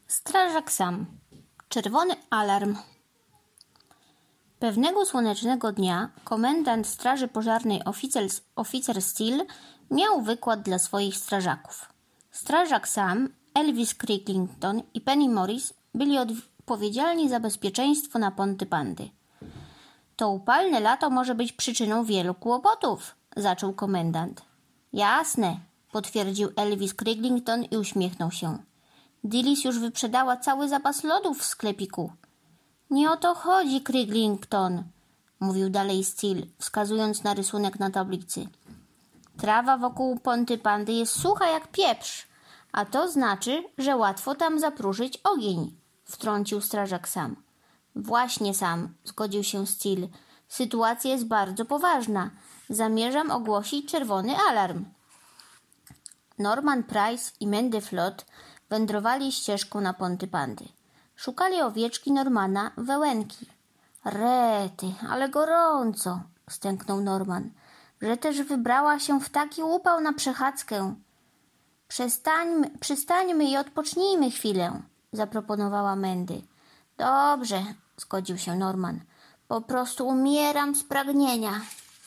Strażak sam. Czerwony alarm. Pewnego słonecznego dnia komendant Straży Pożarnej oficer Steele miał wykład dla swoich strażaków. Strażak sam, Elvis Cricklington i Penny Morris byli odpowiedzialni za bezpieczeństwo na Pontypandy. To upalne lato może być przyczyną wielu kłopotów, zaczął komendant. Jasne, potwierdził Elvis Cricklington i uśmiechnął się. Dillis już wyprzedała cały zapas lodów w sklepiku. Nie o to chodzi, Cricklington, mówił dalej Steele, wskazując na rysunek na tablicy. Trawa wokół Pontypandy jest sucha jak pieprz, a to znaczy, że łatwo tam zapróżyć ogień, wtrącił strażak sam. Właśnie sam, zgodził się Steele. Sytuacja jest bardzo poważna. Zamierzam ogłosić czerwony alarm. Norman Price i Mandy Flood wędrowali ścieżką na Pontypandy. Szukali owieczki Normana Wełenki. Rety, ale gorąco, stęknął Norman, że też wybrała się w taki upał na przechadzkę. Przystańmy i odpocznijmy chwilę, zaproponowała Mandy. Dobrze, zgodził się Norman. Po prostu umieram z pragnienia.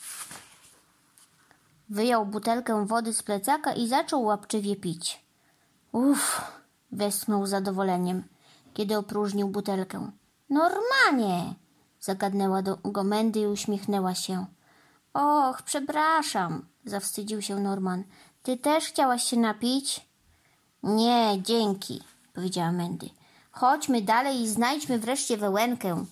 Wyjął butelkę wody z plecaka i zaczął łapczywie pić. Uff, westchnął z zadowoleniem, kiedy opróżnił butelkę. Normanie, zagadnęła go Mandy i uśmiechnęła się. Och, przepraszam, zawstydził się Norman. Ty też chciałaś się napić? Nie, dzięki, powiedziała Mandy. Chodźmy dalej i znajdźmy wreszcie Wełenkę.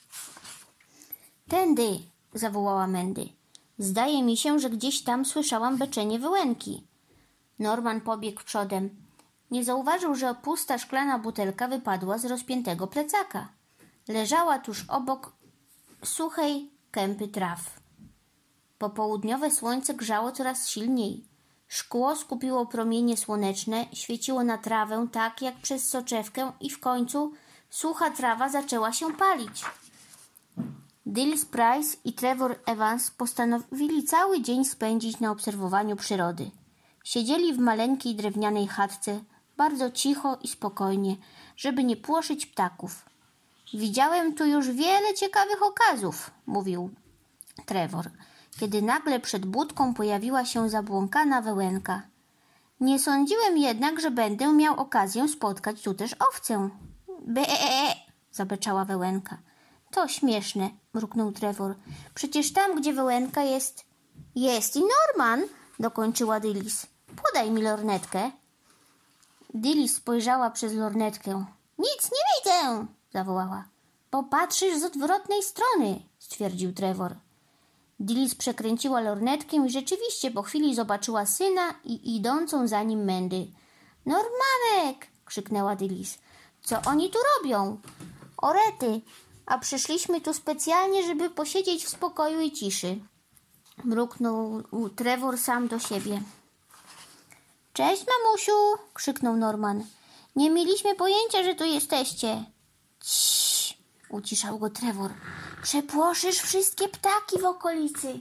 Tędy, zawołała Mandy. Zdaje mi się, że gdzieś tam słyszałam beczenie Wełenki. Norman pobiegł przodem. Nie zauważył, że pusta szklana butelka wypadła z rozpiętego plecaka. Leżała tuż obok suchej kępy traw. Popołudniowe słońce grzało coraz silniej. Szkło skupiło promienie słoneczne, świeciło na trawę tak jak przez soczewkę i w końcu sucha trawa zaczęła się palić. Dillis Price i Trevor Evans postanowili cały dzień spędzić na obserwowaniu przyrody. Siedzieli w maleńkiej drewnianej chatce, bardzo cicho i spokojnie, żeby nie płoszyć ptaków. Widziałem tu już wiele ciekawych okazów, mówił Trevor, kiedy nagle przed budką pojawiła się zabłąkana Wełenka. Nie sądziłem jednak, że będę miał okazję spotkać tu też owcę. Be! Zabeczała Wełenka. To śmieszne, mruknął Trevor. Przecież tam, gdzie Wełenka jest i Norman, dokończyła Dillis. Podaj mi lornetkę. Dillis spojrzała przez lornetkę. Nic nie widzę, zawołała. Popatrzysz z odwrotnej strony, stwierdził Trevor. Dillis przekręciła lornetkę i rzeczywiście po chwili zobaczyła syna i idącą za nim Mandy. Normanek! Krzyknęła Dillis. Co oni tu robią? O rety! A przyszliśmy tu specjalnie, żeby posiedzieć w spokoju i ciszy. Mruknął Trevor sam do siebie. Cześć, mamusiu! Krzyknął Norman. Nie mieliśmy pojęcia, że tu jesteście. Ciii! Uciszał go Trevor. Przepłoszysz wszystkie ptaki w okolicy.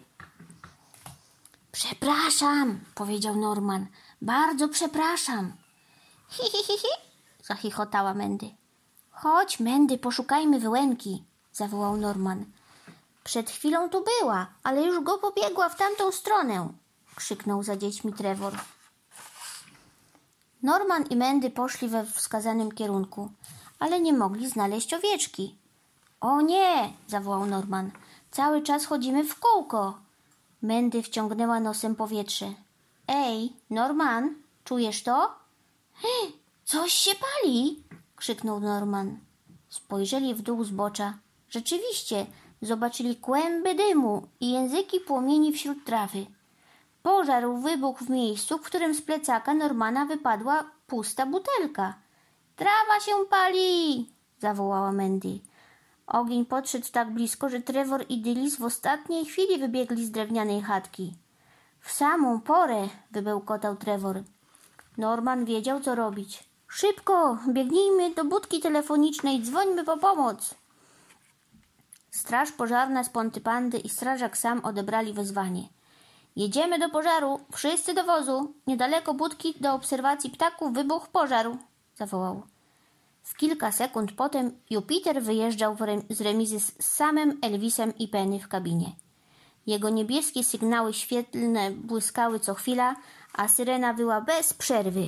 Przepraszam, powiedział Norman. Bardzo przepraszam. Hi, hi, hi, hi, zachichotała Mandy. Chodź, Mandy, poszukajmy Wełenki, zawołał Norman. Przed chwilą tu była, ale już go pobiegła w tamtą stronę, krzyknął za dziećmi Trevor. Norman i Mandy poszli we wskazanym kierunku, ale nie mogli znaleźć owieczki. O nie, zawołał Norman, cały czas chodzimy w kółko. Mandy wciągnęła nosem powietrze. Ej, Norman, czujesz to? Coś się pali, krzyknął Norman. Spojrzeli w dół zbocza. Rzeczywiście, zobaczyli kłęby dymu i języki płomieni wśród trawy. Pożar wybuchł w miejscu, w którym z plecaka Normana wypadła pusta butelka. Trawa się pali, zawołała Mandy. Ogień podszedł tak blisko, że Trevor i Dillis w ostatniej chwili wybiegli z drewnianej chatki. W samą porę, wybełkotał Trevor. Norman wiedział, co robić. Szybko, biegnijmy do budki telefonicznej, dzwońmy po pomoc. Straż pożarna z Pontypandy i strażak sam odebrali wezwanie. Jedziemy do pożaru, wszyscy do wozu. Niedaleko budki do obserwacji ptaków wybuchł pożar, zawołał. W kilka sekund potem Jupiter wyjeżdżał z remizy z samym Elvisem i Penny w kabinie. Jego niebieskie sygnały świetlne błyskały co chwila, a syrena wyła bez przerwy.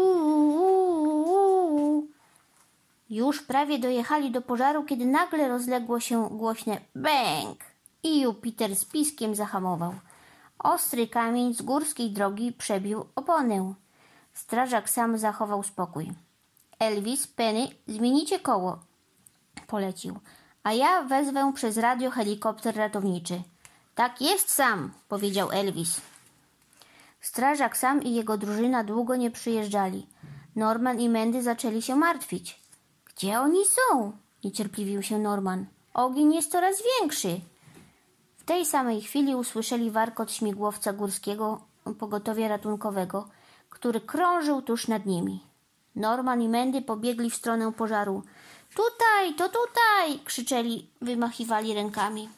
Już prawie dojechali do pożaru, kiedy nagle rozległo się głośne bęk i Jupiter z piskiem zahamował. Ostry kamień z górskiej drogi przebił oponę. Strażak sam zachował spokój. Elvis, Penny, zmienicie koło, polecił, a ja wezwę przez radio helikopter ratowniczy. Tak jest, Sam, powiedział Elvis. Strażak Sam i jego drużyna długo nie przyjeżdżali. Norman i Mandy zaczęli się martwić. Gdzie oni są? Niecierpliwił się Norman. Ogień jest coraz większy. W tej samej chwili usłyszeli warkot śmigłowca górskiego pogotowia ratunkowego, który krążył tuż nad nimi. Norman i Mandy pobiegli w stronę pożaru. Tutaj, to tutaj! Krzyczeli, wymachiwali rękami.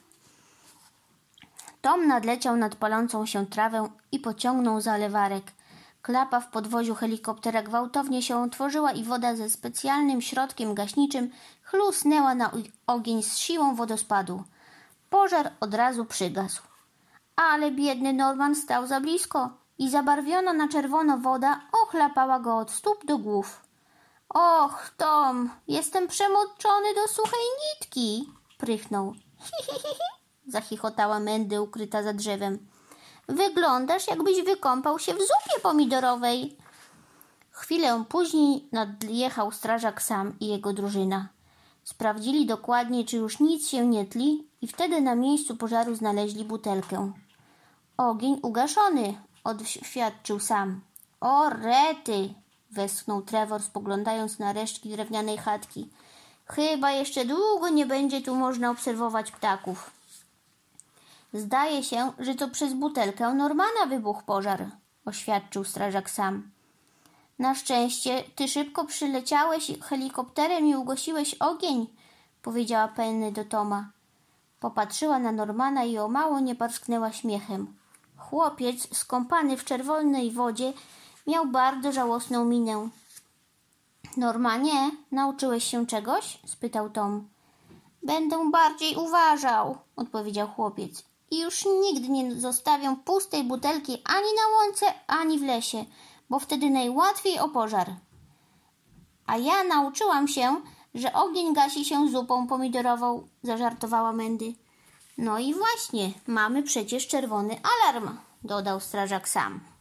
Tom nadleciał nad palącą się trawę i pociągnął za lewarek. Klapa w podwoziu helikoptera gwałtownie się otworzyła i woda ze specjalnym środkiem gaśniczym chlusnęła na ogień z siłą wodospadu. Pożar od razu przygasł. Ale biedny Norman stał za blisko i zabarwiona na czerwono woda ochlapała go od stóp do głów. Och, Tom, jestem przemoczony do suchej nitki, prychnął. Zachichotała Mandy ukryta za drzewem. Wyglądasz, jakbyś wykąpał się w zupie pomidorowej. Chwilę później nadjechał strażak Sam i jego drużyna. Sprawdzili dokładnie, czy już nic się nie tli i wtedy na miejscu pożaru znaleźli butelkę. Ogień ugaszony, oświadczył Sam. O rety! Westchnął Trevor, spoglądając na resztki drewnianej chatki. Chyba jeszcze długo nie będzie tu można obserwować ptaków. Zdaje się, że to przez butelkę Normana wybuchł pożar, oświadczył strażak Sam. Na szczęście ty szybko przyleciałeś helikopterem i ugasiłeś ogień, powiedziała Penny do Toma. Popatrzyła na Normana i o mało nie parsknęła śmiechem. Chłopiec, skąpany w czerwonej wodzie, miał bardzo żałosną minę. Normanie, nauczyłeś się czegoś? Spytał Tom. Będę bardziej uważał, odpowiedział chłopiec. I już nigdy nie zostawię pustej butelki ani na łące, ani w lesie, bo wtedy najłatwiej o pożar. A ja nauczyłam się, że ogień gasi się zupą pomidorową, zażartowała Mandy. No i właśnie, mamy przecież czerwony alarm, dodał strażak Sam.